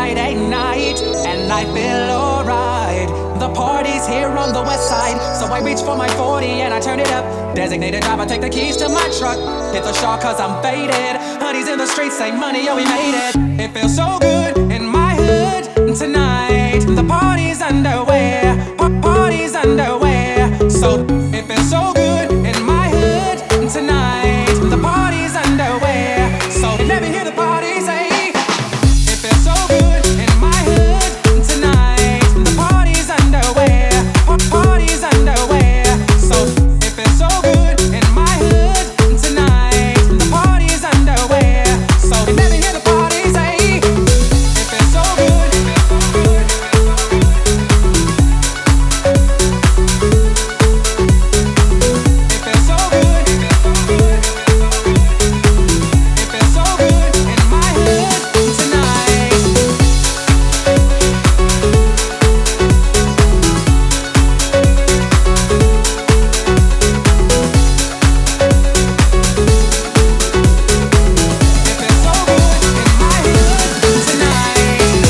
Friday night, and I feel alright. The party's here on the west side, so I reach for my 40 and I turn it up. Designated driver, take the keys to my truck. Hit the shop cause I'm faded. Honey's in the streets, say money, yo, we made it. It feels so good in my hood tonight. The party's underway, party's underway. So it feels so good in my hood tonight. The party's underway. So let me hear the party say. It feels so good in my hood tonight. The party's underway, party's underway. So it feels so good in my hood tonight. The party's underway. So let me hear the party say. It feels so good. It feels so good. It feels so good in my hood tonight. It feels so good in my hood tonight.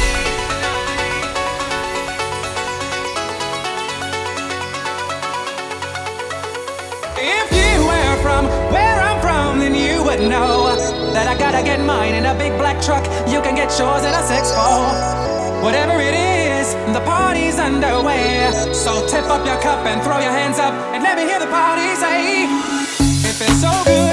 If you were from where I'm from, then you would know that I gotta get mine in a big black truck. You can get yours in a 6'4". Whatever it is, the party's underway. So tip up your cup and throw your hands up and let me hear the party say. It feels so good.